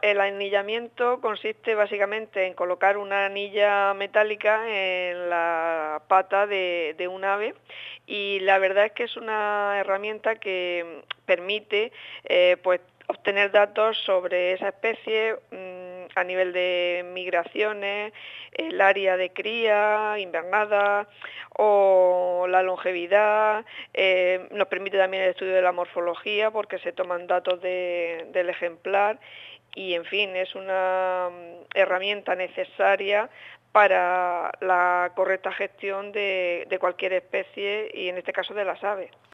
el anillamiento consiste básicamente en colocar una anilla metálica en la pata de un ave, y la verdad es que es una herramienta que permite pues obtener datos sobre esa especie a nivel de migraciones, el área de cría, invernada o la longevidad. Nos permite también el estudio de la morfología porque se toman datos del ejemplar, y en fin, es una herramienta necesaria para la correcta gestión de cualquier especie, y en este caso de las aves.